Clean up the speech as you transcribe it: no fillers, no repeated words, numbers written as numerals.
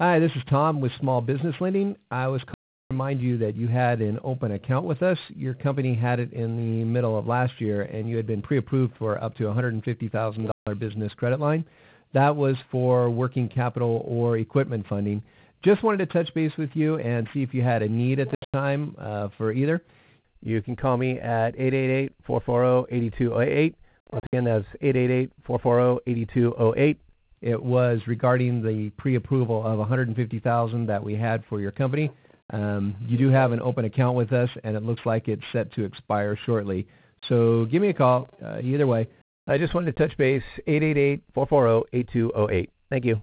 Hi, this is Tom with Small Business Lending. I was calling to remind you that you had an open account with us. Your company had it in the middle of last year, and you had been pre-approved for up to $150,000 business credit line. That was for working capital or equipment funding. Just wanted to touch base with you and see if you had a need at this time for either. You can call me at 888-440-8208. Once again, that's 888-440-8208. It was regarding the pre-approval of $150,000 that we had for your company. You do have an open account with us, and it looks like it's set to expire shortly. So give me a call either way. I just wanted to touch base, 888-440-8208. Thank you.